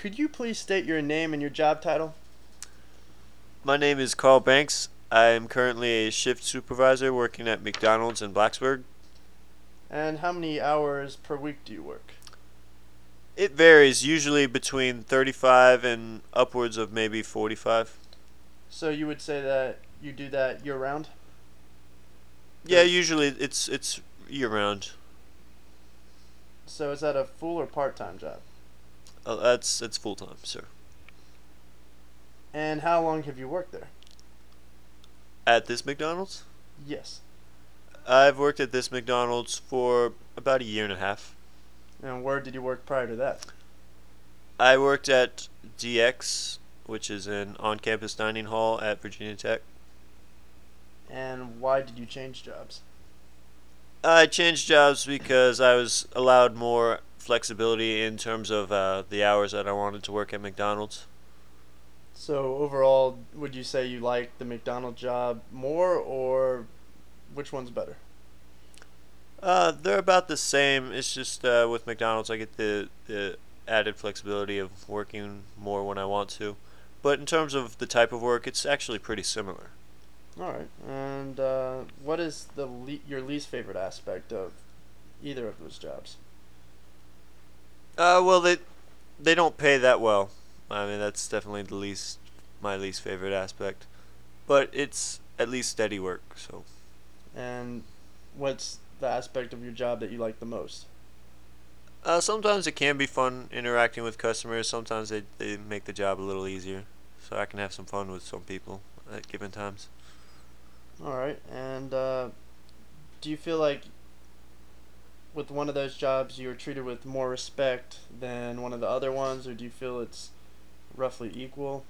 Could you please state your name and your job title? My name is Carl Banks. I am currently a shift supervisor working at McDonald's in Blacksburg. And how many hours per week do you work? It varies, usually between 35 and upwards of maybe 45. So you would say that you do that year round? Yeah, 30. usually it's year round. So is that a full or part-time job? That's full time, sir. And how long have you worked there? At this McDonald's, Yes. I've worked at this McDonald's for about a year and a half. And where did you work prior to that? I worked at DX, which is an on-campus dining hall at Virginia Tech. And why did you change jobs? I changed jobs because I was allowed more flexibility in terms of the hours that I wanted to work at McDonald's. So overall, would you say you like the McDonald job more, or which one's better? They're about the same. It's just with McDonald's, I get the added flexibility of working more when I want to. But in terms of the type of work, it's actually pretty similar. All right. And what is your least favorite aspect of either of those jobs? Well, they don't pay that well. I mean, that's definitely the least my least favorite aspect. But it's at least steady work. So And what's the aspect of your job that you like the most? sometimes it can be fun interacting with customers. Sometimes they make the job a little easier, so I can have some fun with some people at given times. All right. And do you feel like with one of those jobs you were treated with more respect than one of the other ones, or do you feel it's roughly equal?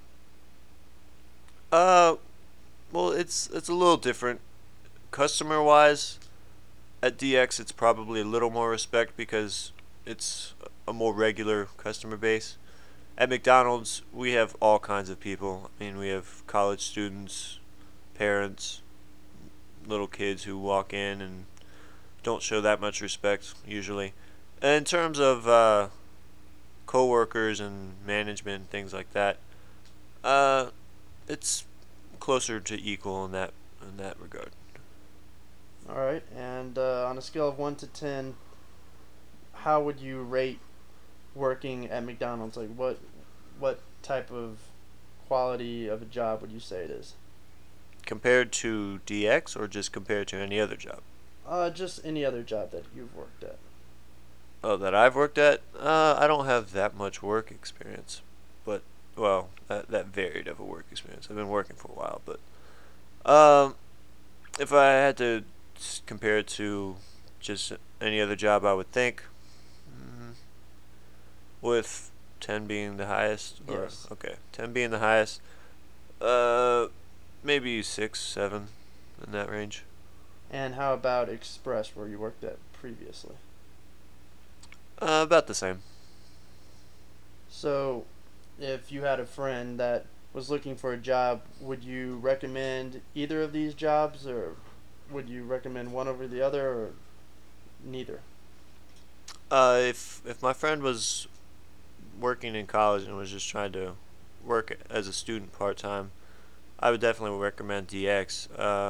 Uh, well, it's a little different. Customer wise, at DX, it's probably a little more respect because it's a more regular customer base. At McDonald's, we have all kinds of people. I mean, we have college students, parents, little kids who walk in and don't show that much respect usually. And in terms of coworkers and management and things like that, uh, it's closer to equal in that regard. All right. And on a scale of 1 to 10, how would you rate working at McDonald's? Like what type of quality of a job would you say it is? Compared to DX or just compared to any other job? Just any other job that you've worked at. Oh, that I've worked at? I don't have that much work experience, but well, that varied of a work experience. I've been working for a while, but um, if I had to compare it to just any other job, I would think mm, with 10 being the highest, or Yes. okay, 10 being the highest, uh, maybe 6, 7 in that range. And how about Express, where you worked at previously? About the same. So, if you had a friend that was looking for a job, would you recommend either of these jobs, or would you recommend one over the other, or neither? If my friend was working in college and was just trying to work as a student part time, I would definitely recommend DX.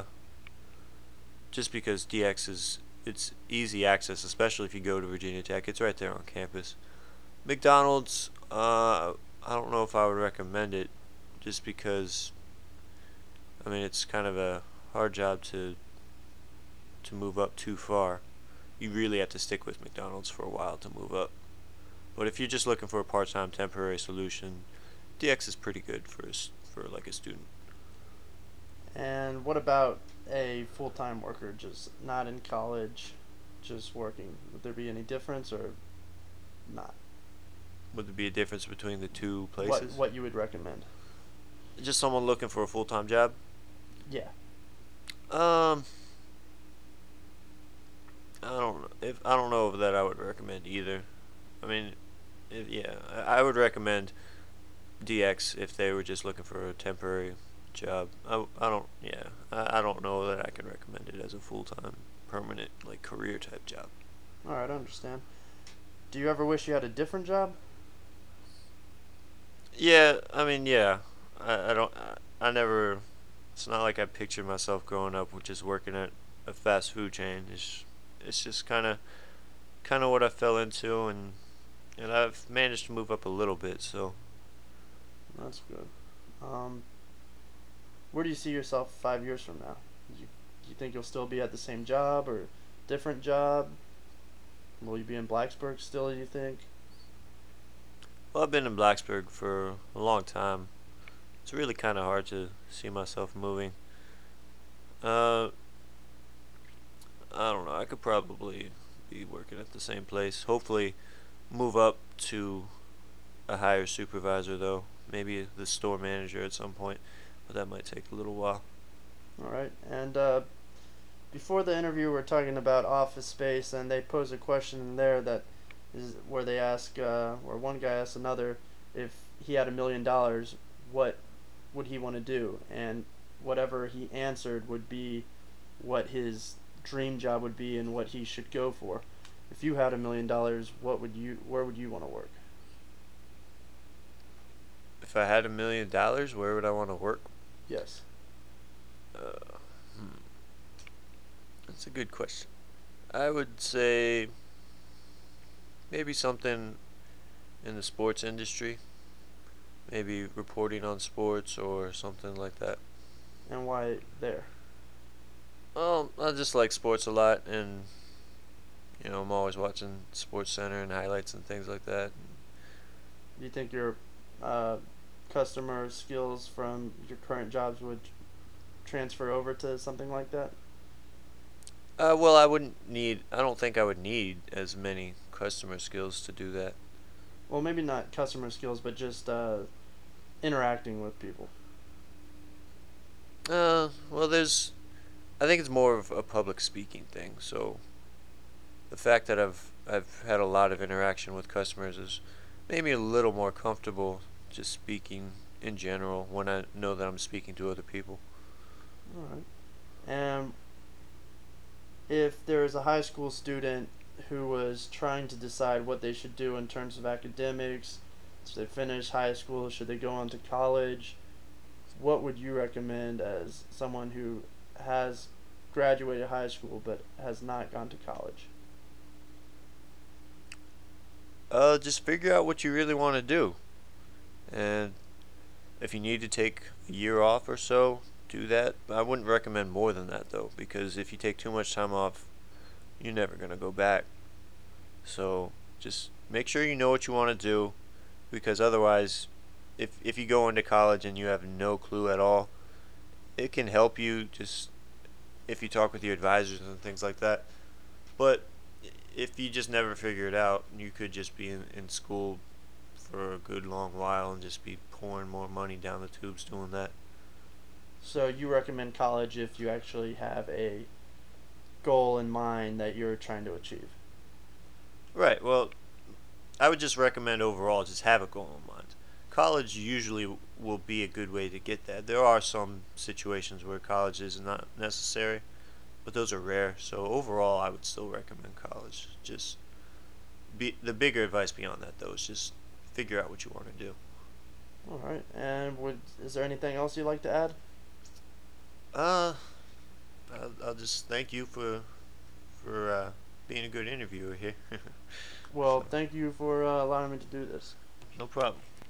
Just because DX is it's easy access, especially if you go to Virginia Tech. It's right there on campus. McDonald's, I don't know if I would recommend it, just because I mean it's kind of a hard job to move up too far. You really have to stick with McDonald's for a while to move up. But if you're just looking for a part-time temporary solution, DX is pretty good for like a student. And what about a full time worker, just not in college, just working? Would there be any difference or not? Would there be a difference between the two What places? what you would recommend? Just someone looking for a full-time job. Yeah. Um, I don't know if that I would recommend either. I mean, yeah, I would recommend DX if they were just looking for a temporary job. I don't yeah I don't know that I can recommend it as a full-time permanent like career type job. All right, I understand. Do you ever wish you had a different job? Yeah, I mean, yeah. I don't. I never. It's not like I pictured myself growing up with just working at a fast food chain. It's just kind of what I fell into, and I've managed to move up a little bit. So That's good. Um, where do you see yourself 5 years from now? Do you think you'll still be at the same job or different job? Will you be in Blacksburg still? Do you think? well, I've been in Blacksburg for a long time. It's really kind of hard to see myself moving. Uh, I don't know. I could probably be working at the same place. Hopefully, move up to a higher supervisor though. Maybe the store manager at some point, but that might take a little while. All right. And before the interview, we're talking about Office Space, and they pose a question in there that is where they ask, where one guy asks another, if he had $1 million, what would he want to do? And whatever he answered would be what his dream job would be and what he should go for. If you had $1 million, where would you want to work? If I had $1 million, where would I want to work? Yes. Uh, hmm, that's a good question. I would say maybe something in the sports industry, maybe reporting on sports or something like that. And why there? I just like sports a lot, and I'm always watching Sports Center and highlights and things like that. Do you think your uh, customer skills from your current jobs would transfer over to something like that? Well, I wouldn't need. I don't think I would need as many customer skills to do that. Well, maybe not customer skills, but just interacting with people. Well, there's. I think it's more of a public speaking thing. So the fact that I've had a lot of interaction with customers has made me a little more comfortable just speaking in general when I know that I'm speaking to other people. All right. And if there is a high school student who was trying to decide what they should do in terms of academics, should they finish high school, should they go on to college, what would you recommend as someone who has graduated high school but has not gone to college? Just figure out what you really want to do, and if you need to take a year off or so, do that. I wouldn't recommend more than that though, because if you take too much time off, you're never gonna go back. So just make sure you know what you want to do, because otherwise, if you go into college and you have no clue at all, it can help you just if you talk with your advisors and things like that. But if you just never figure it out, you could just be in school for a good long while and just be pouring more money down the tubes doing that. So you recommend college if you actually have a goal in mind that you're trying to achieve. Right. Well, I would just recommend overall just have a goal in mind. College usually will be a good way to get that. There are some situations where college is not necessary, but those are rare. So overall, I would still recommend college. Just the bigger advice beyond that though is just figure out what you want to do. All right. And is there anything else you'd like to add? Uh, I'll just thank you for being a good interviewer here. Well, So thank you for allowing me to do this. no problem.